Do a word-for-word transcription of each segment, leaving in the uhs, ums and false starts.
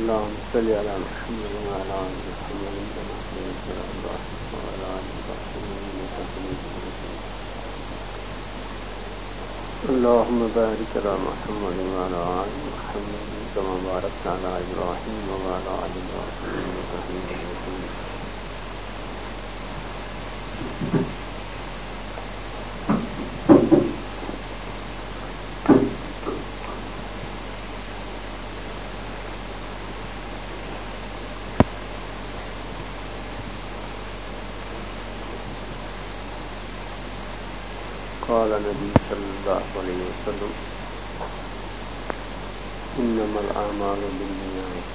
اللهم صل على محمد وعلى آل محمد كما صليت على إبراهيم وعلى آل إبراهيم إنك حميد مجيد. اللهم بارك على محمد وعلى آل محمد كما باركت على إبراهيم وعلى آل إبراهيم إنك حميد مجيد. قال نبی صلی اللہ علیہ وسلم انما الاعمال بالنیات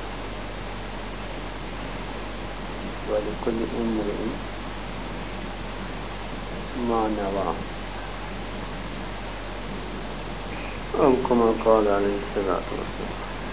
ولکل امرئ ما نوى او کما قال علیہ الصلوۃ والسلام.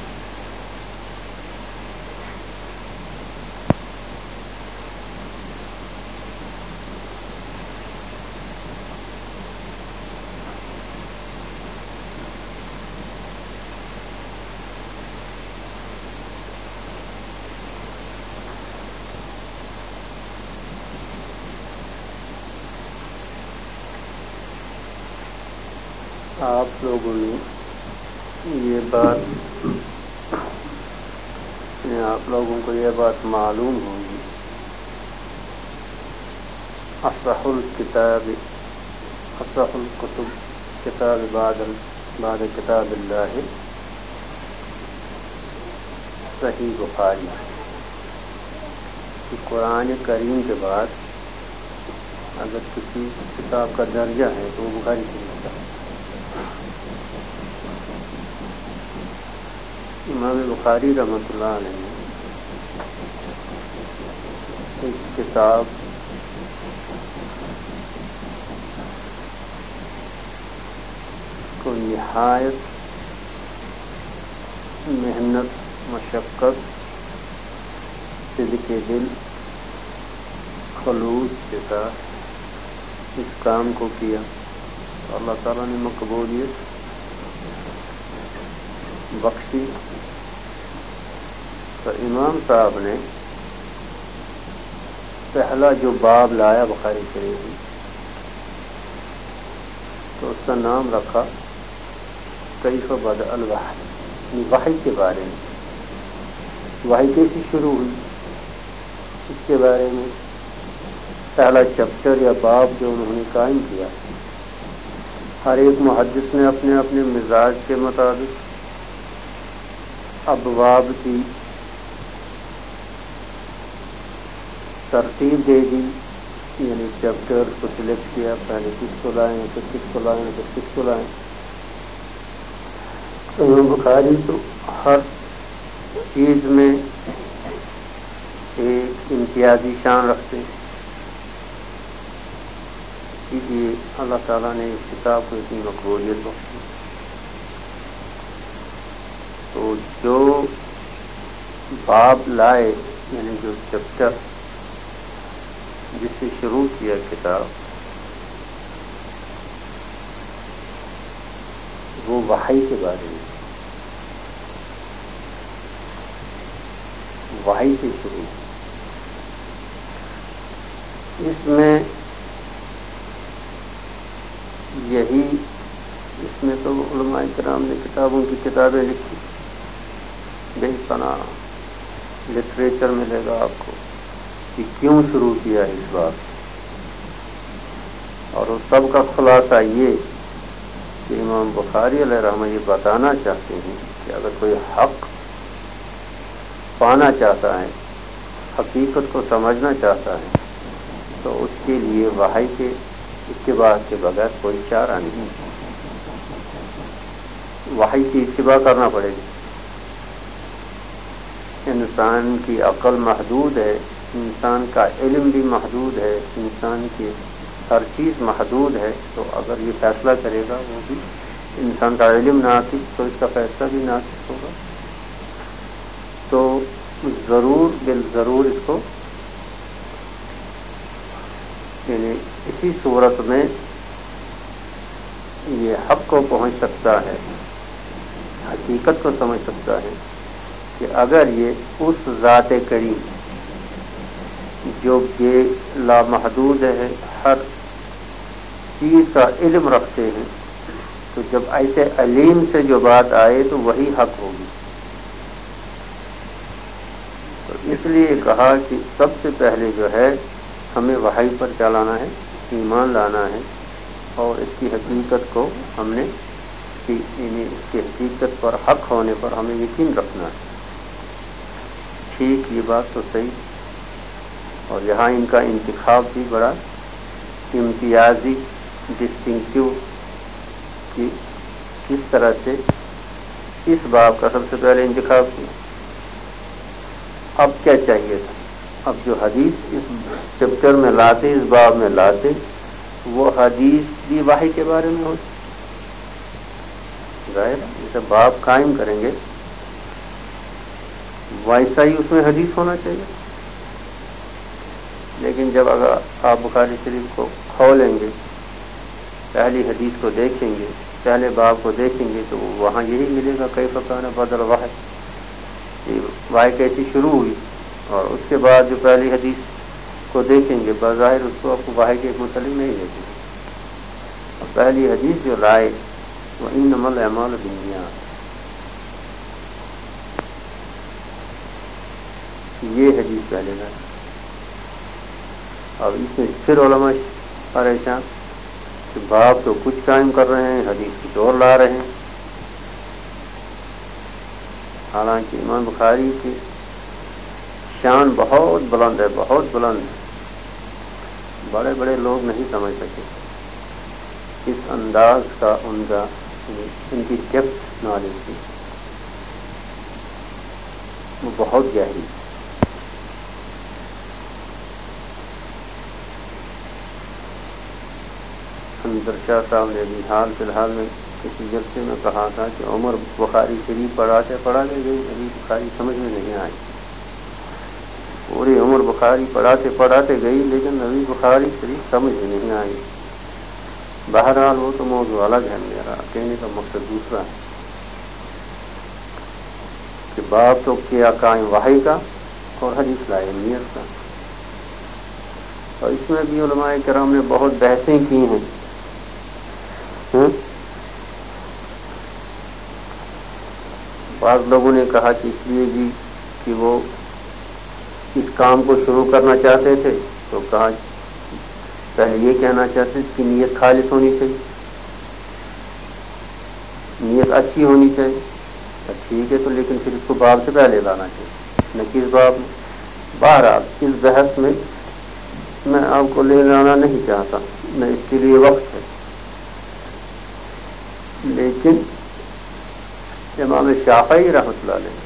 آپ لوگوں نے یہ بات آپ لوگوں کو یہ بات معلوم ہوگی اصح الکتاب اصح الکتب کتاب بعد بعد کتاب اللہ صحیح بخاری کہ قرآن کریم کے بعد اگر کسی کتاب کا درجہ ہے تو وہ بخاری سے ملتا ہے. امام بخاری رحمۃ اللہ علیہ اس کتاب کو نہایت محنت مشقت صدق دل خلوص کے ساتھ اس کام کو کیا. اللہ تعالیٰ نے مقبولیت بخشی. تو امام صاحب نے پہلا جو باب لایا بخاری شریف میں تو اس کا نام رکھا کیف بدأ الوحی، یعنی وحی کے بارے میں. وحی کیسی شروع ہوئی اس کے بارے میں پہلا چیپٹر یا باب جو انہوں نے قائم کیا. ہر ایک محدث نے اپنے اپنے مزاج کے مطابق ابواب کی ترتیب دے دی، یعنی چیپٹر کو سلیکٹ کیا، پہلے کس کو لائیں پھر کس کو لائیں پھر کس کو لائیں. امام بخاری تو ہر چیز میں ایک امتیازی شان رکھتے ہیں، اسی لیے اللہ تعالیٰ نے اس کتاب کو اتنی مقبولیت بخشی. تو جو باب لائے یعنی جو چیپٹر جس سے شروع کیا کتاب وہ وحی کے بارے میں، وحی سے شروع. اس میں یہی اس میں تو علماء کرام نے کتابوں کی کتابیں لکھی، بے پناہ لٹریچر ملے گا آپ کو کہ کیوں شروع کیا اس بات. اور اس سب کا خلاصہ یہ کہ امام بخاری علیہ رحمہ یہ بتانا چاہتے ہیں کہ اگر کوئی حق پانا چاہتا ہے، حقیقت کو سمجھنا چاہتا ہے، تو اس کے لیے وحی کے اتباع کے بغیر کوئی چارہ نہیں. وحی کی اتباع کرنا پڑے گی. انسان کی عقل محدود ہے، انسان کا علم بھی محدود ہے، انسان کی ہر چیز محدود ہے. تو اگر یہ فیصلہ کرے گا وہ بھی انسان کا علم ناقص تو اس کا فیصلہ بھی ناقص ہوگا. تو ضرور بالضرور اس کو یعنی اسی صورت میں یہ حق کو پہنچ سکتا ہے، حقیقت کو سمجھ سکتا ہے کہ اگر یہ اس ذات کریم جو بے لامحدود ہے، ہر چیز کا علم رکھتے ہیں، تو جب ایسے علیم سے جو بات آئے تو وہی حق ہوگی۔ تو اس لیے کہا کہ سب سے پہلے جو ہے ہمیں وحی پر چلانا ہے، ایمان لانا ہے، اور اس کی حقیقت کو ہم نے اس کی یعنی اس کی حقیقت پر، حق ہونے پر ہمیں یقین رکھنا ہے۔ ٹھیک، یہ بات تو صحیح، اور یہاں ان کا انتخاب بھی بڑا امتیازی، ڈسٹنکٹیو، کہ کس طرح سے اس باب کا سب سے پہلے انتخاب کیا۔ اب کیا چاہیے تھا؟ اب جو حدیث اس چیپٹر میں لاتے، اس باب میں لاتے، وہ حدیث بھی وحی کے بارے میں ہوتی۔ ظاہر ہے جیسے باب قائم کریں گے ویسا ہی اس میں حدیث ہونا چاہیے، لیکن جب اگر آپ بخاری شریف کو کھولیں گے، پہلی حدیث کو دیکھیں گے، پہلے باب کو دیکھیں گے، تو وہاں یہی ملے گا کیف کان بدء الوحی، وحی کیسی شروع ہوئی، اور اس کے بعد جو پہلی حدیث کو دیکھیں گے بظاہر اس کو آپ کو وحی کے متعلق نہیں دیکھیں گے۔ اور پہلی حدیث جو لائے وَإِنَّمَا الْأَعْمَالُ بِالنِّيَّاتِ، یہ حدیث پہلے لائے۔ اب اس میں پھر علماء پریشان کہ باب تو کچھ قائم کر رہے ہیں، حدیث کچھ اور لا رہے ہیں۔ حالانکہ امام بخاری کی شان بہت بلند ہے، بہت بلند ہے، بڑے بڑے لوگ نہیں سمجھ سکے اس انداز کا، ان کا ان کی ڈیپتھ نالج کی، وہ بہت گہری۔ اندر شاہ صاحب نے بھی حال فی الحال میں کسی جلسے میں کہا تھا کہ عمر بخاری شریف پڑھاتے پڑھاتے گئی، ابھی بخاری سمجھ میں نہیں آئی۔ پوری عمر بخاری پڑھاتے پڑھاتے گئی، لیکن ابھی بخاری شریف سمجھ میں نہیں آئی۔ بہرحال وہ تو موضوع الگ ہے، میرا کہنے کا مقصد دوسرا ہے کہ باب تو کیا قائم وحی کا، اور حدیث لائے نیت کا۔ اور اس میں بھی علماء کرام نے بہت بحثیں کی ہیں۔ بعض لوگوں نے کہا کہ اس لیے بھی کہ وہ اس کام کو شروع کرنا چاہتے تھے، تو کہا پہلے یہ کہنا چاہتے تھے کہ نیت خالص ہونی چاہیے، نیت اچھی ہونی چاہیے۔ تو ٹھیک ہے، تو لیکن پھر اس کو باب سے پہلے لانا چاہیے، نہ کس باب میں۔ بہرحال اس بحث میں میں آپ کو لے جانا نہیں چاہتا، نہ اس کے لیے وقت ہے، لیکن امام شافعی رحمۃ اللہ علیہ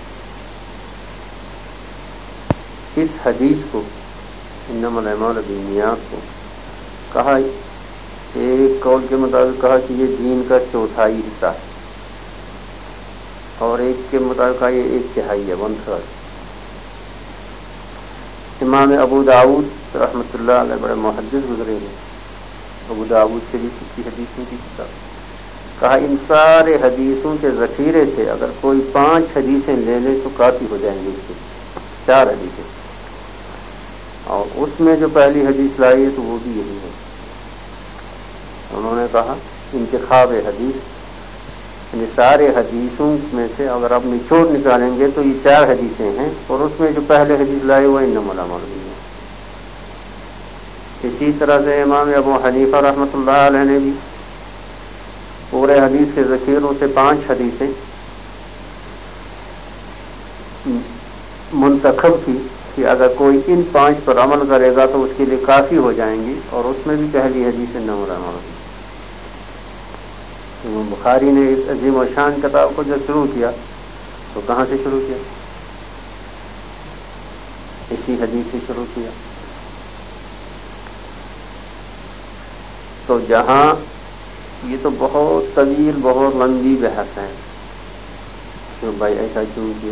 اس حدیث کو، انما الاعمال بالنیات کو، کہا، ایک قول کے مطابق کہا کہ یہ دین کا چوتھائی حصہ ہے، اور ایک کے مطابق کہا یہ ایک تہائی ہے، ون تھرڈ۔ امام ابو داؤد رحمۃ اللہ علیہ بڑے محدث گزرے ہیں، ابو داؤد شریف کی حدیثوں کی کتاب، کہا ان سارے حدیثوں کے ذخیرے سے اگر کوئی پانچ حدیثیں لے لے تو کافی ہو جائیں گے، اس کے چار حدیثیں، اور اس میں جو پہلی حدیث لائی ہے تو وہ بھی یہی ہے۔ انہوں نے کہا انتخاب حدیث، یعنی سارے حدیثوں میں سے اگر آپ نچوڑ نکالیں گے تو یہ چار حدیثیں ہیں، اور اس میں جو پہلے حدیث لائے وہ انما الاعمال بالنیات۔ اسی طرح سے امام ابو حنیفہ رحمۃ اللہ علیہ نے بھی پورے حدیث کے ذخیروں سے پانچ حدیثیں منتخب کی کہ اگر کوئی ان پانچ پر عمل کرے گا تو اس کے لیے کافی ہو جائیں گی، اور اس میں بھی پہلی حدیث انما الاعمال بالنیات۔ بخاری نے اس عظیم و شان کتاب کو جب شروع کیا تو کہاں سے شروع کیا؟ اسی حدیث سے شروع کیا۔ تو جہاں یہ تو بہت طویل، بہت لمبی بحث ہے کہ بھائی ایسا کیوں کیا،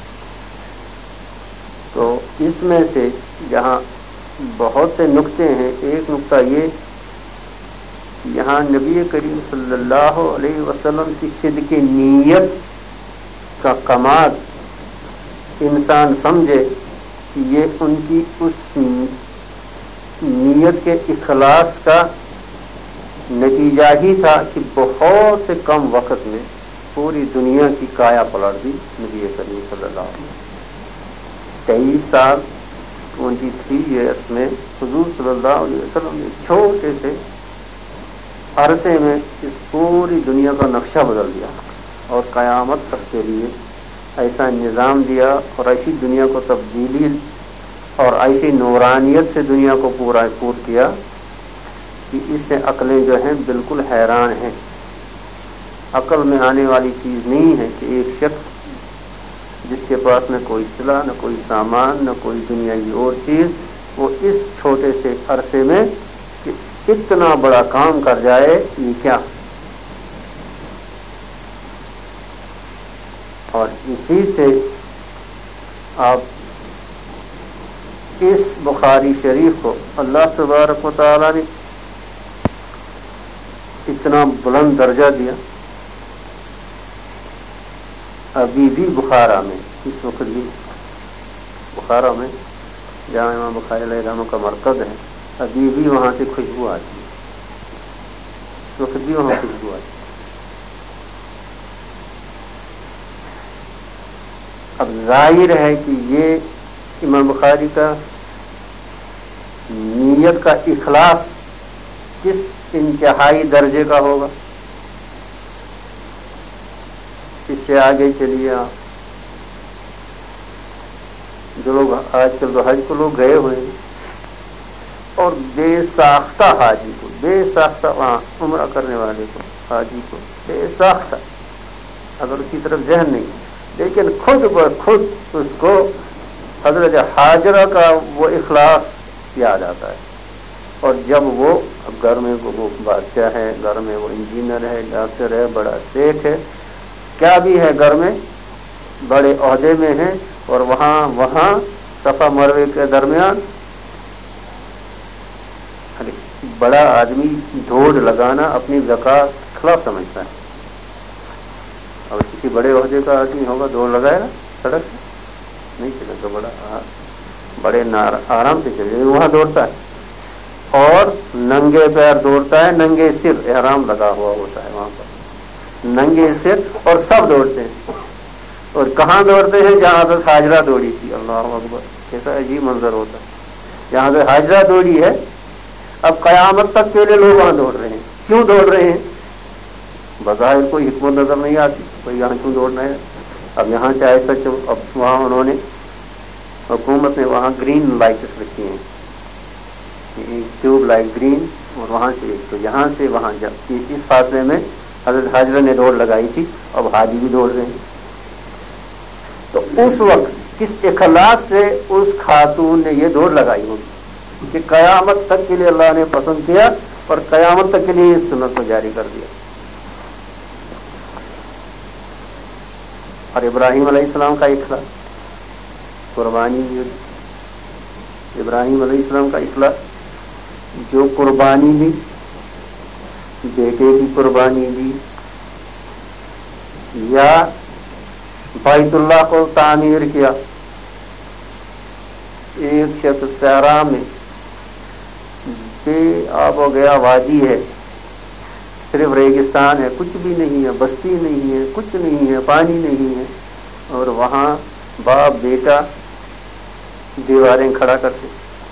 تو اس میں سے جہاں بہت سے نقطے ہیں، ایک نقطہ یہ یہاں نبی کریم صلی اللہ علیہ وسلم کی صدق نیت کا کمال انسان سمجھے کہ یہ ان کی اس نیت کے اخلاص کا نتیجہ ہی تھا کہ بہت سے کم وقت میں پوری دنیا کی کایا پلٹ دی نبی کریم صلی اللہ علیہ وسلم. تیئیس سال ٹوینٹی تھری ایئرس میں حضور صلی اللہ علیہ وسلم نے چھوٹے سے عرصے میں اس پوری دنیا کا نقشہ بدل دیا اور قیامت تک کے لیے ایسا نظام دیا اور ایسی دنیا کو تبدیلی اور ایسی نورانیت سے دنیا کو پورا پور کیا کہ اس سے عقلیں جو ہیں بالکل حیران ہیں. عقل میں آنے والی چیز نہیں ہے کہ ایک شخص جس کے پاس نہ کوئی سلاح نہ کوئی سامان نہ کوئی دنیاوی اور چیز، وہ اس چھوٹے سے عرصے میں کہ اتنا بڑا کام کر جائے، یہ کیا. اور اسی سے آپ اس بخاری شریف کو اللہ تبارک و تعالی نے اتنا بلند درجہ دیا. ابھی بھی بخارا میں، اس وقت بھی بخارا میں جہاں امام بخاری علیہ السلام کا مرکز ہے، ابھی بھی وہاں سے خوشبو آتی ہے، اس وقت بھی وہاں خوشبو آتی ہے. اب ظاہر ہے کہ یہ امام بخاری کا نیت کا اخلاص کس انتہائی درجے کا ہوگا. اس سے آگے چلیے آپ، جو لوگ آج کل تو حج کو لوگ گئے ہوئے ہیں اور بے ساختہ حاجی کو، بے ساختہ وہاں عمرہ کرنے والے کو، حاجی کو بے ساختہ، اگر اس کی طرف ذہن نہیں، لیکن خود بخود اس کو حضرت حاجرہ کا وہ اخلاص یاد آتا ہے. اور جب وہ اب گھر میں وہ بادشاہ ہے، گھر میں وہ انجینئر ہے، ڈاکٹر ہے، بڑا سیٹھ ہے، کیا بھی ہے، گھر میں بڑے عہدے میں ہیں، اور وہاں وہاں صفا مروے کے درمیان بڑا آدمی دوڑ لگانا اپنی زکات خلاف سمجھتا ہے. اور کسی بڑے عہدے کا آدمی ہوگا دوڑ لگائے گا سڑک سے؟ نہیں چلے گا. بڑا بڑے آرام سے چلے گا، وہاں دوڑتا ہے اور ننگے پیر دوڑتا ہے، ننگے سر، احرام لگا ہوا ہوتا ہے وہاں پر، ننگے سر، اور سب دوڑتے ہیں. اور کہاں دوڑتے ہیں؟ جہاں حضرت حاجرہ دوڑی تھی. اللہ اکبر، کیسا عجیب منظر ہوتا ہے. جہاں حضرت حاجرہ دوڑی ہے، اب قیامت تک کے لیے لوگ وہاں دوڑ رہے ہیں. کیوں دوڑ رہے ہیں؟ بظاہر کوئی حکمت نظر نہیں آتی، کوئی یہاں کیوں دوڑنا ہے. اب یہاں سے آہستہ چل، اب وہاں انہوں نے، حکومت نے وہاں گرین لائٹس رکھی ہیں، ایک ٹیوب لائٹ گرین، اور وہاں سے ایک، تو یہاں سے وہاں جا، اس فاصلے میں حضرت حاجرہ نے دوڑ لگائی تھی، اب حاجی بھی دوڑ رہے ہیں. تو اس وقت کس اخلاص سے اس خاتون نے یہ دوڑ لگائی ہوگی کہ قیامت تک کے لیے اللہ نے پسند کیا اور قیامت تک کے لیے اس سنت کو جاری کر دیا. اور ابراہیم علیہ السلام کا اخلاص، قربانی، ابراہیم علیہ السلام کا اخلاص، جو قربانی دی، بیٹے کی قربانی دی، یا بیت اللہ کو تعمیر کیا. ایک شخص صحرا میں بے آب و گیا وادی ہے، صرف ریگستان ہے، کچھ بھی نہیں ہے، بستی نہیں ہے، کچھ نہیں ہے، پانی نہیں ہے، اور وہاں باپ بیٹا دیواریں کھڑا کرتے.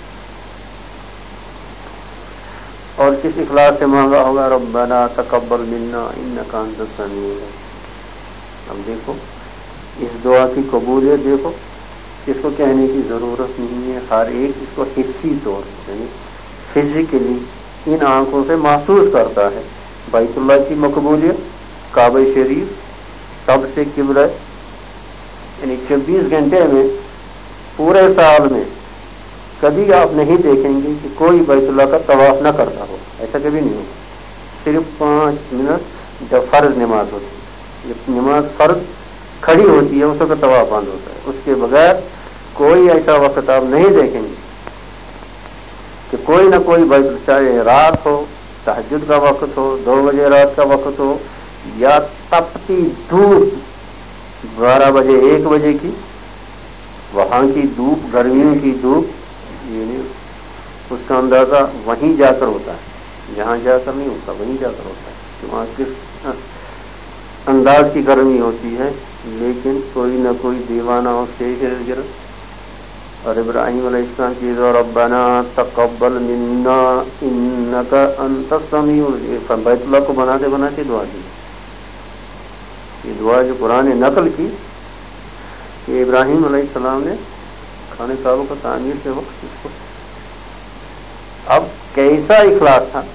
اور کس اخلاص سے مانگا ہوگا؟ ربنا تقبل منا انک انت السمیع العلیم. اب دیکھو اس دعا کی قبولیت، دیکھو اس کو کہنے کی ضرورت نہیں ہے. ہر ایک اس کو حصی طور پر، یعنی فزیکلی ان آنکھوں سے محسوس کرتا ہے. بیت اللہ کی مقبولیت، کعبہ شریف، تب سے قبلہ، یعنی چوبیس گھنٹے میں پورے سال میں کبھی آپ نہیں دیکھیں گے کہ کوئی بیت اللہ کا طواف نہ کرتا ہو، ایسا کبھی نہیں ہوگا. صرف پانچ منٹ جب فرض نماز ہوتی ہے، جب نماز فرض کھڑی ہوتی ہے اس وقت طواف بند ہوتا ہے. اس کے بغیر کوئی ایسا وقت آپ نہیں دیکھیں گے کہ کوئی نہ کوئی بیت، چاہے رات ہو، تہجد کا وقت ہو، دو بجے رات کا وقت ہو، یا تپتی دھوپ بارہ بجے ایک بجے کی، وہاں کی دھوپ، گرمیوں کی دھوپ، یعنی اس کا اندازہ وہیں جا کر ہوتا ہے، جہاں جا کر نہیں ہوتا، وہیں جا کر ہوتا ہے کہ وہاں کس انداز کی گرمی ہوتی ہے۔ لیکن کوئی نہ کوئی دیوانہ اس کے ارد گرد، اور ابراہیم علیہ السلام کی ربنا تقبل منا انک انت السمیع العلیم، بیت اللہ کو بناتے بناتے دعا دی، یہ دعا جو قرآن نے نقل کی کہ ابراہیم علیہ السلام نے خانہ کعبہ کو تعمیر کے وقت اس کو، اب کیسا اخلاص تھا،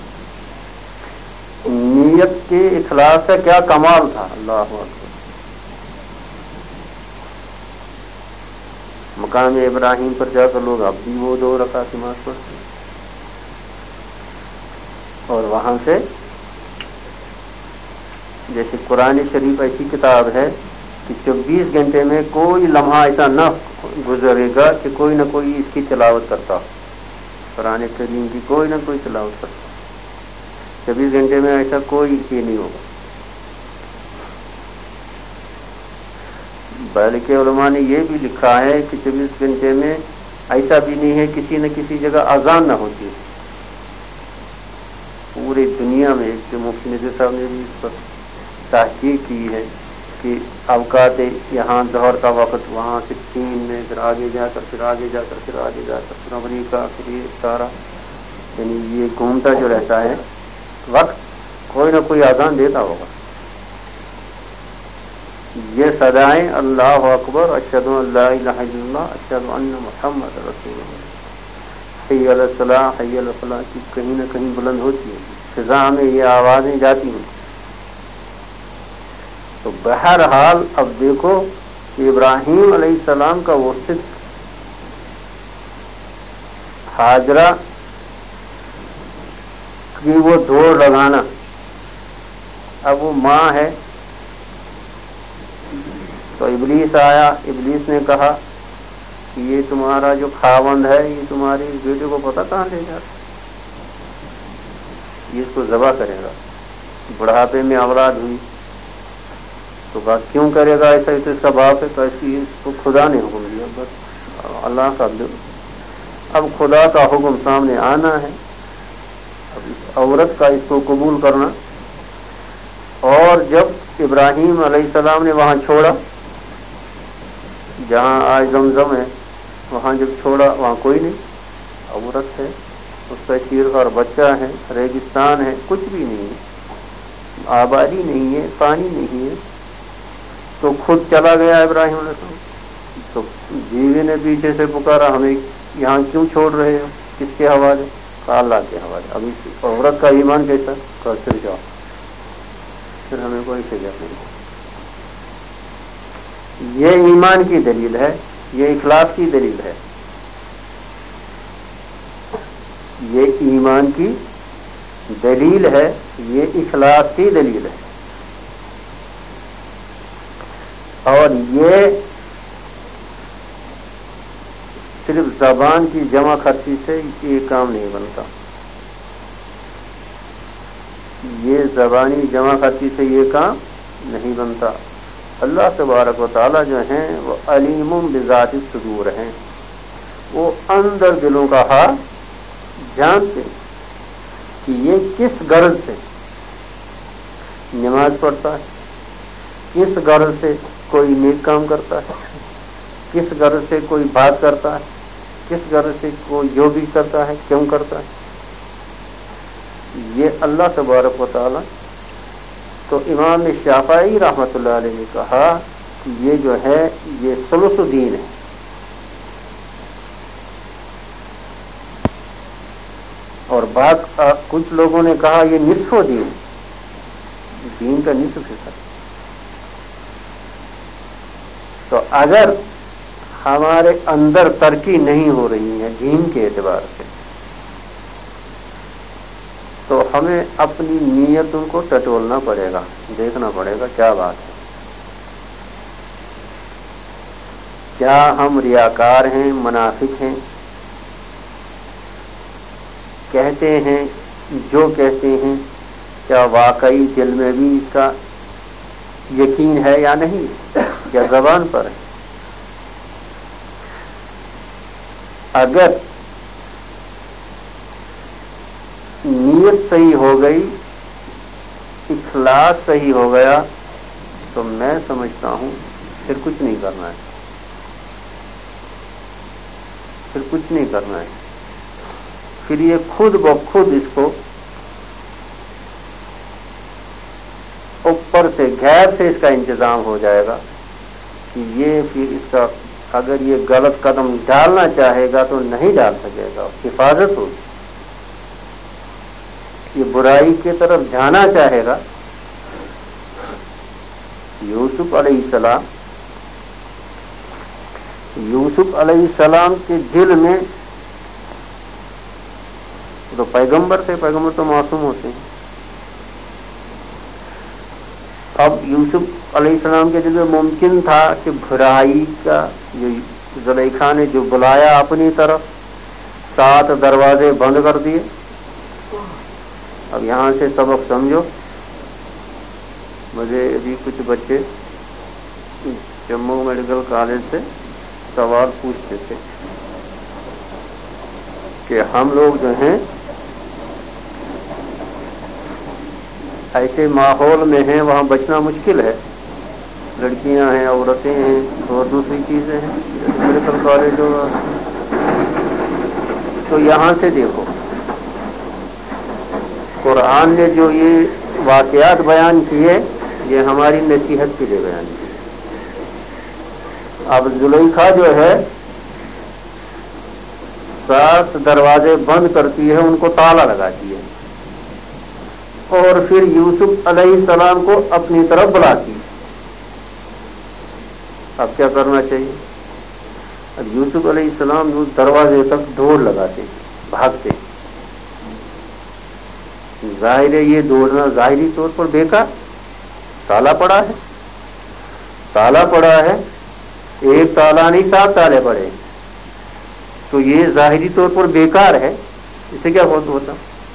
نیت کے اخلاص کا کیا کمال تھا، اللہ اکبر۔ مقام ابراہیم پر جا کر لوگ اب بھی وہ دو رکعت نماز پڑھتے ہیں، اور وہاں سے جیسے قرآن شریف ایسی کتاب ہے کہ چوبیس گھنٹے میں کوئی لمحہ ایسا نہ گزرے گا کہ کوئی نہ کوئی اس کی تلاوت کرتا ہو، قرآن کریم کی کوئی نہ کوئی تلاوت کرتا ہو، چوبیس گھنٹے میں ایسا کوئی یہ نہیں ہوگا۔ بلکہ علماء نے یہ بھی لکھا ہے کہ چوبیس گھنٹے میں ایسا بھی نہیں ہے کسی نہ کسی جگہ اذان نہ ہوتی ہے، پوری دنیا میں۔ ایک جو مفتی نذیر صاحب نے بھی اس پر تحقیق کی ہے کہ اوقات یہاں ظہر کا وقت، وہاں سے چین میں، پھر آگے جا کر پھر آگے جا کر پھر آگے جا کر پھر امریکہ، پھر یہ سارا، یعنی یہ گھومتا جو رہتا ہے وقت، کوئی نہ کوئی اذان دیتا ہوگا۔ یہ صدائیں اللہ اکبر، اشہد ان لا الہ الا اللہ، اشہد ان محمد رسول اللہ، حی علی الصلاۃ، حی علی الفلاح کی کہیں نہ کہیں بلند ہوتی ہے، فضا میں یہ آوازیں جاتی ہیں۔ تو بہرحال اب دیکھو کہ ابراہیم علیہ السلام کا وہ صدق، ہاجرہ کی وہ دوڑ لگانا، اب وہ ماں ہے تو ابلیس آیا، ابلیس نے کہا کہ یہ تمہارا جو خاوند ہے یہ تمہاری بیٹے کو پتہ کہاں لے جاتا، یہ اس کو ذبح کرے گا، بڑھاپے میں اولاد ہوئی تو بات کیوں کرے گا ایسا، ہی تو اس کا باپ ہے، تو اس کی اس کو خدا نے حکم دیا، بس اللہ کا دل، اب خدا کا حکم سامنے آنا ہے، اب اس عورت کا اس کو قبول کرنا۔ اور جب ابراہیم علیہ السلام نے وہاں چھوڑا جہاں آج زمزم ہے، وہاں جب چھوڑا وہاں کوئی نہیں، عورت ہے، اس کا شیر اور بچہ ہے، ریگستان ہے، کچھ بھی نہیں ہے، آبادی نہیں ہے، پانی نہیں ہے، تو خود چلا گیا ابراہیم علیہ السلام۔ تو بیوی نے پیچھے سے پکارا، ہمیں یہاں کیوں چھوڑ رہے ہو، کس کے حوالے، کہا اللہ کے حوالے۔ اب اس عورت کا ایمان کیسا، کہا پھر جاؤ، پھر ہمیں کوئی فکر نہیں۔ یہ ایمان کی دلیل ہے، یہ اخلاص کی دلیل ہے، یہ ایمان کی دلیل ہے، یہ اخلاص کی دلیل ہے۔ اور یہ صرف زبان کی جمع خرچی سے یہ کام نہیں بنتا، یہ زبانی جمع خرچی سے یہ کام نہیں بنتا۔ اللہ تبارک و تعالیٰ جو ہیں وہ علیم بذات الصدور ہیں، وہ اندر دلوں کا حال جانتے ہیں کہ یہ کس غرض سے نماز پڑھتا ہے، کس غرض سے کوئی نیک کام کرتا ہے، کس غرض سے کوئی بات کرتا ہے، کس غرض سے کوئی جو بھی کرتا ہے کیوں کرتا ہے، یہ اللہ تبارک و تعالی۔ تو امام شافعی رحمۃ اللہ علیہ نے کہا کہ یہ جو ہے یہ ثلث دین ہے، اور بعض کچھ لوگوں نے کہا یہ نصف و دین، دین کا نصف حصہ۔ تو اگر ہمارے اندر ترقی نہیں ہو رہی ہے دین کے اعتبار سے، تو ہمیں اپنی نیتوں کو ٹٹولنا پڑے گا، دیکھنا پڑے گا کیا بات ہے، کیا ہم ریاکار ہیں، منافق ہیں، کہتے ہیں جو کہتے ہیں کیا واقعی دل میں بھی اس کا یقین ہے یا نہیں، یا زبان پر ہے۔ اگر نیت صحیح ہو گئی، اخلاص صحیح ہو گیا، تو میں سمجھتا ہوں پھر کچھ نہیں کرنا ہے، پھر کچھ نہیں کرنا ہے، پھر یہ خود بخود اس کو اوپر سے غیب سے اس کا انتظام ہو جائے گا کہ یہ پھر اس کا اگر یہ غلط قدم ڈالنا چاہے گا تو نہیں ڈال سکے گا، حفاظت ہوگی. یہ برائی کی طرف جانا چاہے گا. یوسف علیہ السلام یوسف علیہ السلام کے دل میں تو پیغمبر تھے، پیغمبر تو معصوم ہوتے ہیں. اب یوسف علیہ السلام کے دل میں ممکن تھا کہ برائی کا جو زلیخا نے جو بلایا اپنی طرف، سات دروازے بند کر دیے. اب یہاں سے سبق سمجھو. مجھے ابھی کچھ بچے جموں میڈیکل کالج سے سوال پوچھتے تھے کہ ہم لوگ جو ہیں ایسے ماحول میں ہیں وہاں بچنا مشکل ہے، لڑکیاں ہیں، عورتیں ہیں اور دوسری چیزیں ہیں، میڈیکل کالج ہوگا. تو یہاں سے دیکھو قرآن نے جو یہ واقعات بیان کیے یہ ہماری نصیحت کے لیے بیان کیے. اب زلیخا جو ہے سات دروازے بند کرتی ہے، ان کو تالا لگاتی ہے اور پھر یوسف علیہ السلام کو اپنی طرف بلاتی ہے. اب کیا کرنا چاہیے؟ اب یوسف علیہ السلام اس دروازے تک دوڑ لگاتے بھاگتے. ظاہر ہے یہ دوڑنا ظاہری طور پر بیکار، تالا پڑا ہے، تالا پڑا ہے، ایک تالا نہیں سات تالے پڑے، تو یہ ظاہری طور پر بیکار ہے، اسے کیا ہوتا.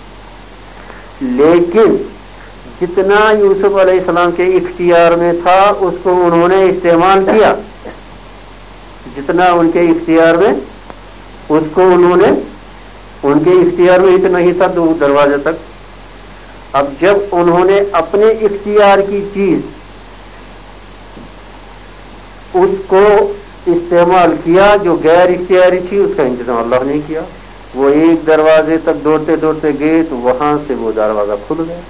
لیکن جتنا یوسف علیہ السلام کے اختیار میں تھا اس کو انہوں نے استعمال کیا، جتنا ان کے اختیار میں اس کو انہوں نے ان کے اختیار میں اتنا ہی تھا دو دروازے تک. اب جب انہوں نے اپنے اختیار کی چیز اس کو استعمال کیا جو غیر اختیاری تھی اس کا انتظام اللہ نے کیا. وہ ایک دروازے تک دوڑتے دوڑتے گئے تو وہاں سے وہ دروازہ کھل گیا،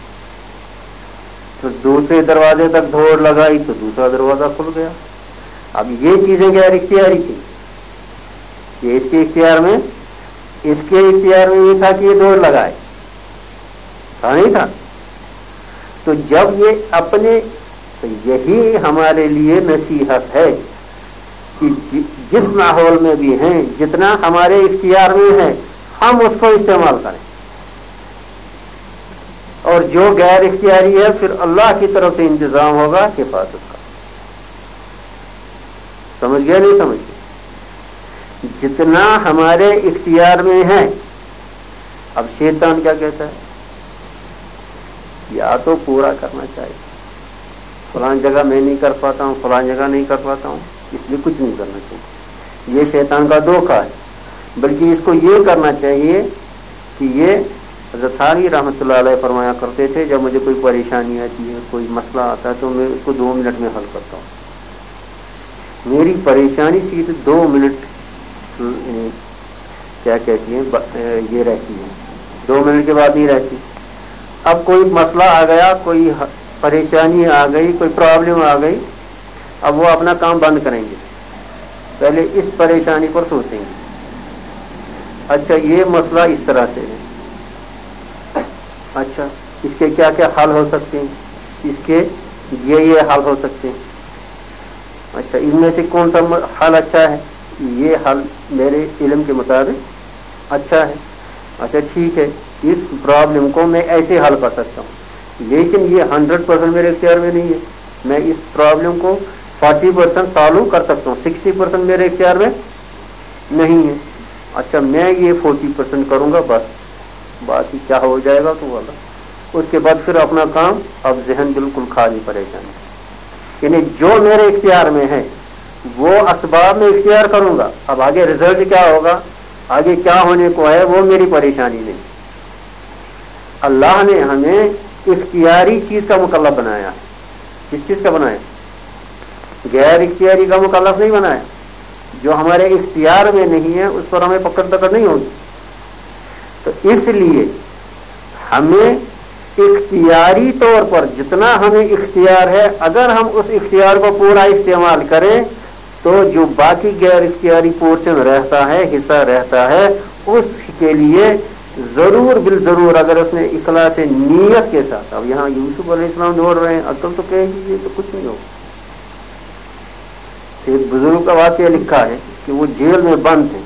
تو دوسرے دروازے تک دوڑ لگائی تو دوسرا دروازہ کھل گیا. اب یہ چیزیں غیر اختیاری تھی، یہ اس کے اختیار میں اس کے اختیار میں یہ تھا کہ یہ دوڑ لگائے، تھا نہیں تھا. تو جب یہ اپنے تو یہی ہمارے لیے نصیحت ہے کہ جس ماحول میں بھی ہیں جتنا ہمارے اختیار میں ہے ہم اس کو استعمال کریں، اور جو غیر اختیاری ہے پھر اللہ کی طرف سے انتظام ہوگا حفاظت کا. سمجھ گیا نہیں سمجھ گیا؟ جتنا ہمارے اختیار میں ہے. اب شیطان کیا کہتا ہے؟ یا تو پورا کرنا چاہیے، فلان جگہ میں نہیں کر پاتا ہوں، فلان جگہ نہیں کر پاتا ہوں، اس لیے کچھ نہیں کرنا چاہیے. یہ شیطان کا دھوکہ ہے. بلکہ اس کو یہ کرنا چاہیے کہ یہ حضرت علی رحمۃ اللہ علیہ فرمایا کرتے تھے جب مجھے کوئی پریشانی آتی ہے، کوئی مسئلہ آتا ہے تو میں اس کو دو منٹ میں حل کرتا ہوں. میری پریشانی سیدھے دو منٹ کیا کہتی ہیں یہ رہتی ہے، دو منٹ کے بعد نہیں رہتی. اب کوئی مسئلہ آ گیا، کوئی پریشانی آ گئی، کوئی پرابلم آ گئی، اب وہ اپنا کام بند کریں گے، پہلے اس پریشانی پر سوچیں گے. اچھا یہ مسئلہ اس طرح سے ہے، اچھا اس کے کیا کیا حل ہو سکتے ہیں، اس کے یہ یہ حل ہو سکتے ہیں. اچھا ان میں سے کون سا حل اچھا ہے؟ یہ حل میرے علم کے مطابق اچھا ہے. اچھا ٹھیک ہے، اس پرابلم کو میں ایسے حل کر سکتا ہوں، لیکن یہ ہنڈریڈ پرسینٹ میرے اختیار میں نہیں ہے. میں اس پرابلم کو فورٹی پرسینٹ سالو کر سکتا ہوں، سکسٹی پرسینٹ میرے اختیار میں نہیں ہے. اچھا میں یہ فورٹی پرسینٹ کروں گا، بس باقی کیا ہو جائے گا تو والا. اس کے بعد پھر اپنا کام، اب ذہن بالکل خالی، پریشانی. یعنی جو میرے اختیار میں ہے وہ اسباب میں اختیار کروں گا. اب آگے رزلٹ کیا ہوگا، آگے کیا ہونے کو ہے، وہ میری پریشانی نہیں. اللہ نے ہمیں اختیاری چیز کا مکلف بنایا. کس چیز کا بنایا؟ غیر اختیاری کا مکلف نہیں بنایا. جو ہمارے اختیار میں نہیں ہے اس پر ہمیں پکڑ پکڑ نہیں ہوگی. تو اس لیے ہمیں اختیاری طور پر جتنا ہمیں اختیار ہے، اگر ہم اس اختیار کو پورا استعمال کریں تو جو باقی غیر اختیاری پورشن رہتا ہے، حصہ رہتا ہے، اس کے لیے ضرور بالضرور اگر اس نے اخلاص نیت کے ساتھ. اب یہاں یوسف علیہ السلام دوڑ رہے ہیں، عقل تو کہے گی یہ تو کچھ نہیں ہوگا. ایک بزرگ کا واقعہ لکھا ہے کہ وہ جیل میں بند تھے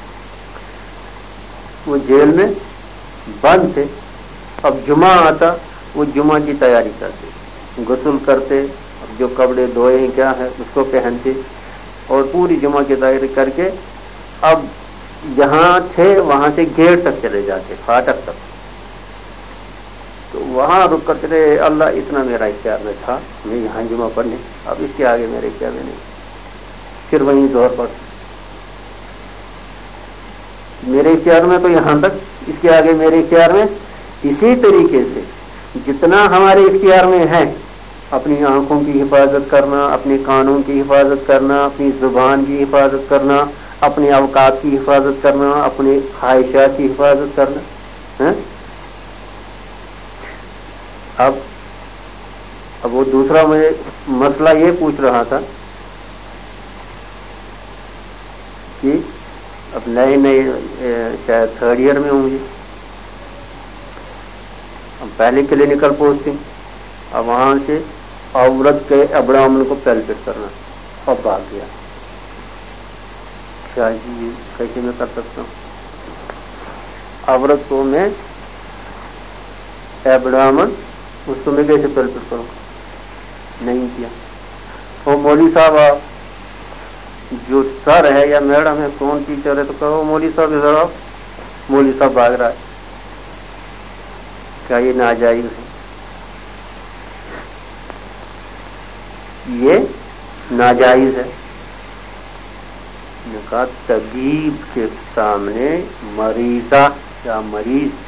وہ جیل میں بند تھے اب جمعہ آتا، وہ جمعہ کی تیاری کرتے، غسل کرتے، اب جو کپڑے دھوئے کیا ہے اس کو پہنتے اور پوری جمعہ کی تیاری کر کے اب جہاں تھے وہاں سے گیٹ تک چلے جاتے، فاٹک تک. تو وہاں رک کر کے اللہ اتنا میرا اختیار میں تھا، میں یہاں جمعہ پڑھنے، اب اس کے آگے میرے اختیار میں نہیں. پھر وہیں زہر پڑھ، میرے اختیار میں تو یہاں تک، اس کے آگے میرے اختیار میں. اسی طریقے سے جتنا ہمارے اختیار میں ہے، اپنی آنکھوں کی حفاظت کرنا، اپنے کانوں کی حفاظت کرنا، اپنی زبان کی حفاظت کرنا، اپنے اوقات کی حفاظت کرنا، اپنے خواہشات کی حفاظت کرنا ہے؟ اب اب وہ دوسرا مجھے مسئلہ یہ پوچھ رہا تھا کہ اب نئے نئے شاید تھرڈ ایئر میں ہوں گے، اب پہلے کلینکل پوسٹنگ، اب وہاں سے عورت کے ابڈامن کو پیلپٹ کرنا، اب بھاگ گیا. کیا جی کیسے میں کر سکتا ہوں؟ عورت کو میں ایبڈامن اس کو میں کیسے پیلپٹ کروں؟ نہیں کیا. وہ مولوی صاحب آپ جو سر ہے یا میڈم ہے، کون ٹیچر ہے، تو کہو مولوی صاحب ادھر آؤ. مولوی صاحب بھاگ رہا ہے. کیا یہ ناجائز ہے؟ یہ ناجائز ہے. نے کہا طبیب کے سامنے مریضہ یا مریض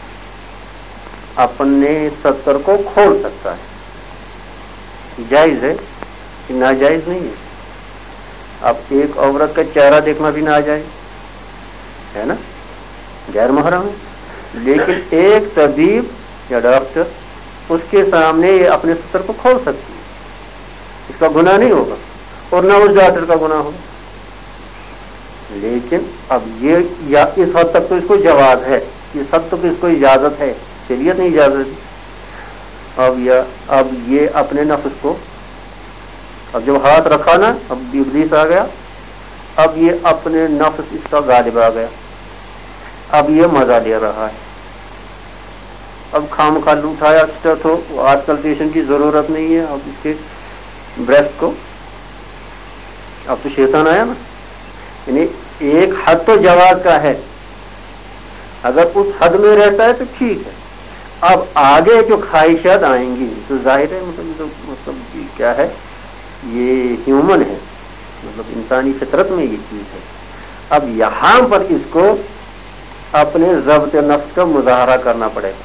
اپنے ستر کو کھول سکتا ہے، جائز ہے، ناجائز نہیں ہے. اب ایک عورت کا چہرہ دیکھنا بھی ناجائز ہے نا، غیر محرم ہے. لیکن ایک طبیب یا ڈاکٹر اس کے سامنے یہ اپنے ستر کو کھول سکتی ہے، اس کا گناہ نہیں ہوگا اور نہ اس ڈاکٹر کا گناہ ہوگا. لیکن اب یہ یا اس حد تک تو اس کو جواز ہے، اس حد تک اس کو اجازت ہے، شریعت نے اجازت دی. اب یا اب یہ اپنے نفس کو، اب جب ہاتھ رکھا نا، اب ابلیس آ گیا، اب یہ اپنے نفس اس کا غالب آ گیا، اب یہ مزہ لے رہا ہے. اب خام خال اٹھایا اسٹیٹ ہو، آج کل پیشنٹ کی ضرورت نہیں ہے. اب اس کے بریسٹ کو، اب تو شیطان آیا نا. یعنی ایک حد تو جواز کا ہے، اگر اس حد میں رہتا ہے تو ٹھیک ہے. اب آگے جو خواہشات آئیں گی تو ظاہر ہے، مطلب تو مطلب کیا ہے، یہ ہیومن ہے، مطلب انسانی فطرت میں یہ چیز ہے. اب یہاں پر اس کو اپنے ضبط نفس کا مظاہرہ کرنا پڑے گا،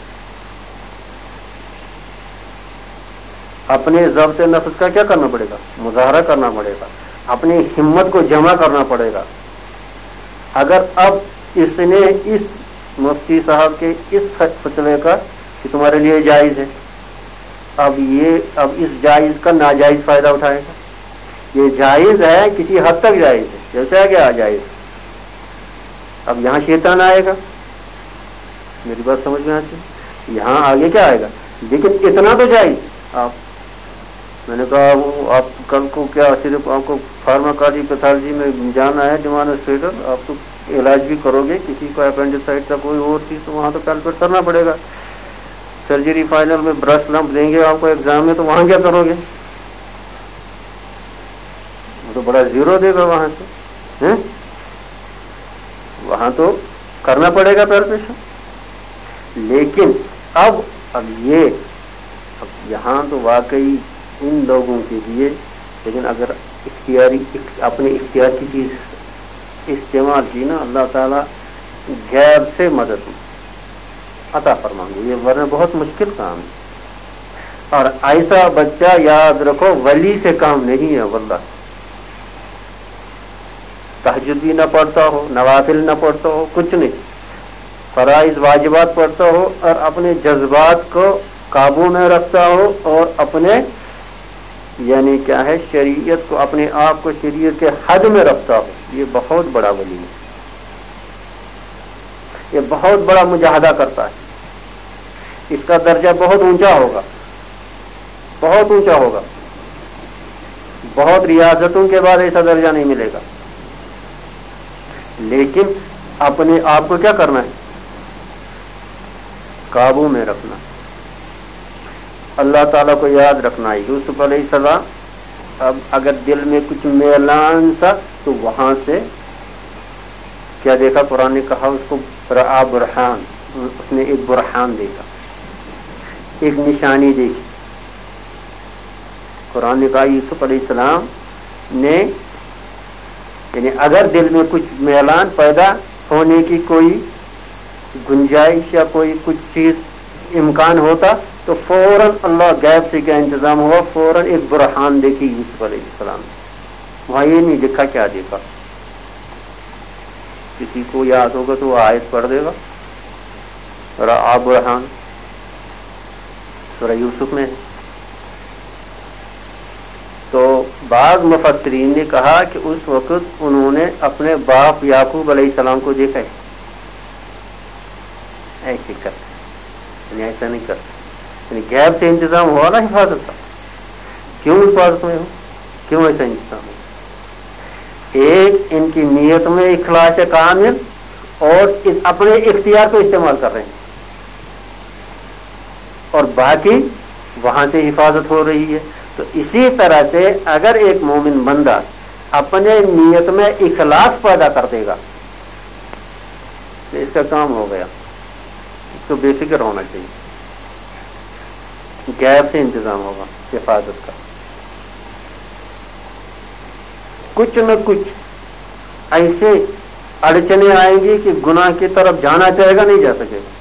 اپنے ضبط نفس کا کیا کرنا پڑے گا؟ مظاہرہ کرنا پڑے گا، اپنی ہمت کو جمع کرنا پڑے گا. اگر اب اس نے اس مفتی صاحب کے اس فتوے کا کہ تمہارے لیے جائز ہے، اب یہ اب اس جائز کا ناجائز فائدہ اٹھائے گا. یہ جائز ہے، کسی حد تک جائز ہے، جیسا ہے کہ جائز. اب یہاں شیطان آئے گا، میری بات سمجھ میں آتی ہے؟ یہاں آگے کیا آئے گا؟ لیکن اتنا تو جائز. آپ میں نے کہا وہ آپ کل کو کیا صرف آپ کو فارماکالوجی پیتھالوجی میں جانا ہے ڈیمانسٹریٹر، آپ تو علاج بھی کرو گے، کسی کو اپینڈیسائٹ کا کوئی اور چیز تو وہاں تو کیلکولیٹ کرنا پڑے گا. سرجری فائنل میں برسٹ لمپ دیں گے آپ کو ایگزام میں، تو وہاں کیا کرو گے؟ وہ تو بڑا زیرو دے گا وہاں سے، وہاں تو کرنا پڑے گا پیلپیشن. لیکن اب اب یہ اب یہاں تو واقعی ان لوگوں کے لیے، لیکن اگر اختیاری اپنے اختیار کی چیز استعمال کی نا، اللہ تعالیٰ غیب سے مدد عطا فرمائیں گے، یہ ورنہ بہت مشکل کام ہے۔ اور ایسا بچہ یاد رکھو ولی سے کام نہیں ہے، واللہ تہجد بھی نہ پڑھتا ہو، نوافل نہ پڑھتا ہو، کچھ نہیں، فرائض واجبات پڑھتا ہو اور اپنے جذبات کو قابو میں رکھتا ہو اور اپنے یعنی کیا ہے شریعت کو، اپنے آپ کو شریعت کے حد میں رکھتا ہو، یہ بہت بڑا ولی ہے، یہ بہت بڑا مجاہدہ کرتا ہے، اس کا درجہ بہت اونچا ہوگا، بہت اونچا ہوگا، بہت ریاضتوں کے بعد ایسا درجہ نہیں ملے گا۔ لیکن اپنے آپ کو کیا کرنا ہے؟ قابو میں رکھنا، اللہ تعالیٰ کو یاد رکھنا ہے۔ یوسف علیہ السلام اب اگر دل میں کچھ میلان سا تو وہاں سے کیا دیکھا؟ قرآن نے کہا اس کو رعا برہان، اس نے ایک برہان دیکھا، ایک نشانی دیکھی۔ قرآن نے کہا یوسف علیہ السلام نے یعنی اگر دل میں کچھ میلان پیدا ہونے کی کوئی گنجائش یا کوئی کچھ چیز امکان ہوتا تو فوراً اللہ غیب سے کیا انتظام ہوا، فوراً ایک برہان دیکھی یوسف علیہ السلام نے۔ وہاں یہ نہیں دیکھا کیا دیکھا، کسی کو یاد ہوگا تو وہ آیت پڑھ دے گا، رعا برہان سورہ یوسف میں ہے۔ تو بعض مفسرین نے کہا کہ اس وقت انہوں نے اپنے باپ یعقوب علیہ السلام کو دیکھا ہے، ایسے کرتے یعنی ایسا نہیں کرتے، یعنی غیب سے انتظام ہوا نا حفاظت کا، کیوں حفاظت میں ہو، کیوں ایسا انتظام ہو؟ ایک ان کی نیت میں اخلاص کامل اور اپنے اختیار کو استعمال کر رہے ہیں، اور باقی وہاں سے حفاظت ہو رہی ہے۔ تو اسی طرح سے اگر ایک مومن بندہ اپنے نیت میں اخلاص پیدا کر دے گا تو اس کا کام ہو گیا، اس کو بے فکر ہونا چاہیے، غیب سے انتظام ہوگا حفاظت کا۔ کچھ نہ کچھ ایسے اڑچنیں آئیں گی کہ گناہ کی طرف جانا چاہے گا نہیں جا سکے گا،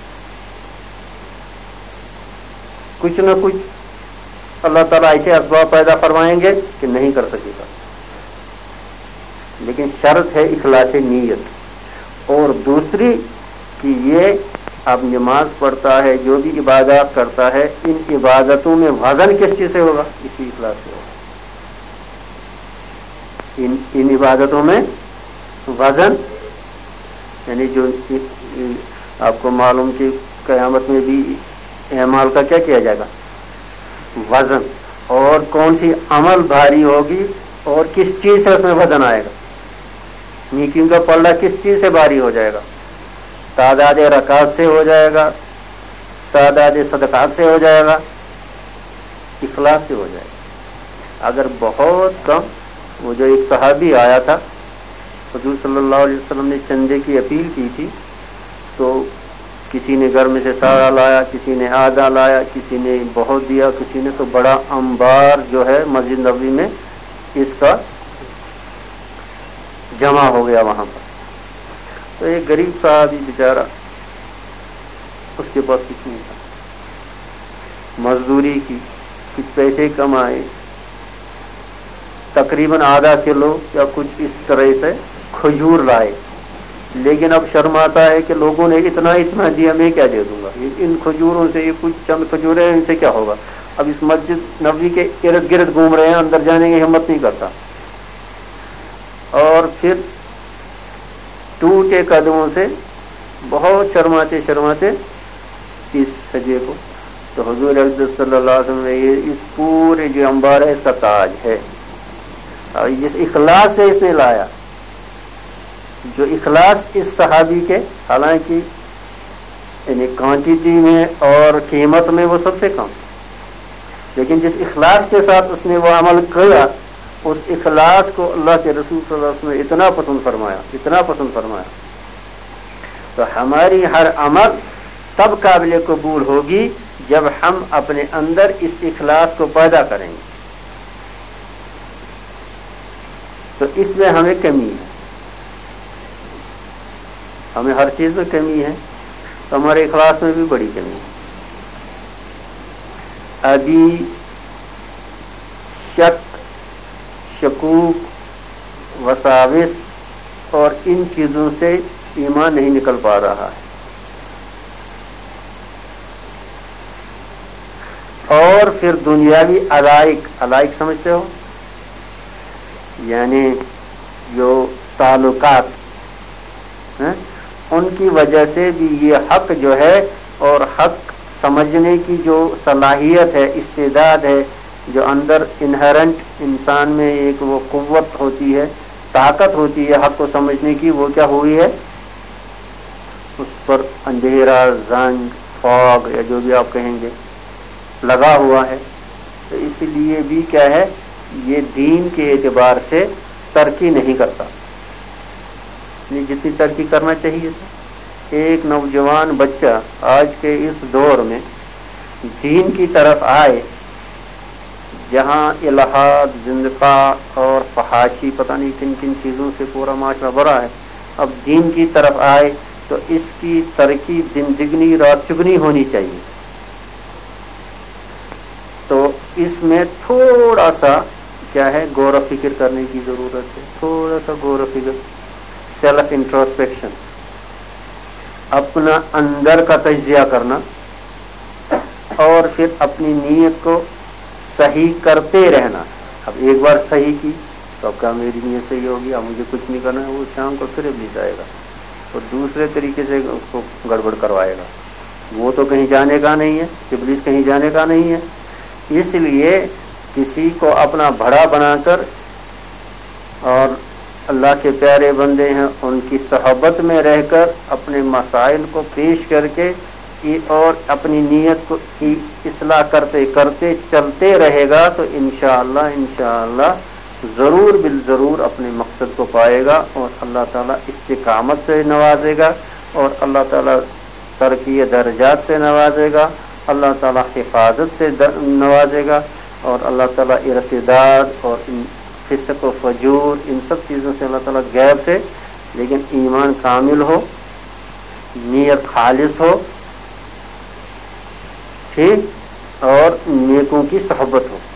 کچھ نہ کچھ اللہ تعالیٰ ایسے اسباب پیدا فرمائیں گے کہ نہیں کر سکے گا۔ لیکن شرط ہے اخلاص نیت، اور دوسری کہ یہ اب نماز پڑھتا ہے، جو بھی عبادات کرتا ہے، ان عبادتوں میں وزن کس چیز سے ہوگا؟ اسی اخلاص سے ہوگا۔ ان ان عبادتوں میں وزن یعنی جو آپ کو معلوم کہ قیامت میں بھی اعمال کا کیا کیا جائے گا؟ وزن، اور کون سی عمل بھاری ہوگی اور کس چیز سے اس میں وزن آئے گا، نیکیوں کا پلڑا کس چیز سے بھاری ہو جائے گا؟ تعداد رکعات سے ہو جائے گا، تعداد صدقات سے ہو جائے گا، اخلاص سے ہو جائے گا۔ اگر بہت کم، وہ جو ایک صحابی آیا تھا، حضور صلی اللہ علیہ وسلم نے چندے کی اپیل کی تھی، تو کسی نے گھر میں سے سارا لایا، کسی نے آدھا لایا، کسی نے بہت دیا، کسی نے تو بڑا انبار جو ہے مسجد نبوی میں اس کا جمع ہو گیا وہاں پر۔ تو ایک غریب صحابی بیچارہ، اس کے پاس کچھ نہیں تھا، مزدوری کی، کچھ پیسے کمائے، تقریباً آدھا کلو یا کچھ اس طرح سے کھجور لائے، لیکن اب شرم آتا ہے کہ لوگوں نے اتنا اتنا دیا، میں کیا دے دوں گا، ان کھجوروں سے، یہ کچھ چند کھجورے ہیں، ان سے کیا ہوگا؟ اب اس مسجد نبوی کے ارد گرد گھوم رہے ہیں، اندر جانے کی ہمت نہیں کرتا، اور پھر ٹوٹے قدموں سے بہت شرماتے شرماتے اس سجے کو، تو حضور اقدس صلی اللہ علیہ وسلم نے یہ اس پورے جو انبار ہے اس کا تاج ہے، اور جس اخلاص سے اس نے لایا، جو اخلاص اس صحابی کے، حالانکہ یعنی کوانٹیٹی میں اور قیمت میں وہ سب سے کم، لیکن جس اخلاص کے ساتھ اس نے وہ عمل کیا، اس اخلاص کو اللہ کے رسول صلی اللہ علیہ وسلم نے اتنا پسند فرمایا، اتنا پسند فرمایا۔ تو ہماری ہر عمل تب قابل قبول ہوگی جب ہم اپنے اندر اس اخلاص کو پیدا کریں گے۔ تو اس میں ہمیں کمی ہے، ہمیں ہر چیز میں کمی ہے، تو ہمارے اخلاص میں بھی بڑی کمی ہے۔ ابھی شک، شکوک، وساوس اور ان چیزوں سے ایمان نہیں نکل پا رہا ہے، اور پھر دنیاوی علائق، علائق سمجھتے ہو، یعنی جو تعلقات ہیں، ان کی وجہ سے بھی یہ حق جو ہے اور حق سمجھنے کی جو صلاحیت ہے، استعداد ہے، جو اندر انہرنٹ انسان میں ایک وہ قوت ہوتی ہے، طاقت ہوتی ہے حق کو سمجھنے کی، وہ کیا ہوئی ہے؟ اس پر اندھیرا، زنگ، فاگ یا جو بھی آپ کہیں گے لگا ہوا ہے۔ تو اس لیے بھی کیا ہے، یہ دین کے اعتبار سے ترقی نہیں کرتا جتنی ترقی کرنا چاہیے تھا۔ ایک نوجوان بچہ آج کے اس دور میں دین کی طرف آئے جہاں الہاد، زندقہ اور فحاشی پتہ نہیں کن کن چیزوں سے پورا معاشرہ بھرا ہے، اب دین کی طرف آئے تو اس کی ترقی دن دگنی رات چگنی ہونی چاہیے۔ تو اس میں تھوڑا سا کیا ہے، غور و فکر کرنے کی ضرورت ہے، تھوڑا سا غور و فکر، سیلف انٹروسپیکشن، اپنا اندر کا تجزیہ کرنا، اور پھر اپنی نیت کو صحیح کرتے رہنا۔ اب ایک بار صحیح کی تو اب کیا میری نیت صحیح ہوگی، اب مجھے کچھ نہیں کرنا ہے، وہ شام کو پھر ابلیس آئے گا اور دوسرے طریقے سے اس کو گڑبڑ کروائے گا۔ وہ تو کہیں جانے کا نہیں ہے، ابلیس کہیں جانے کا نہیں ہے۔ اس لیے کسی کو اپنا بڑا بنا کر اور اللہ کے پیارے بندے ہیں ان کی صحبت میں رہ کر اپنے مسائل کو پیش کر کے اور اپنی نیت کو کی اصلاح کرتے کرتے چلتے رہے گا تو انشاءاللہ انشاءاللہ ضرور بالضرور اپنے مقصد کو پائے گا، اور اللہ تعالیٰ استقامت سے نوازے گا، اور اللہ تعالیٰ ترقی درجات سے نوازے گا، اللہ تعالیٰ حفاظت سے نوازے گا، اور اللہ تعالیٰ ارتداد اور ان فسق و فجور ان سب چیزوں سے اللہ تعالیٰ غیب سے، لیکن ایمان کامل ہو، نیت خالص ہو، ٹھیک، اور نیکوں کی صحبت ہو۔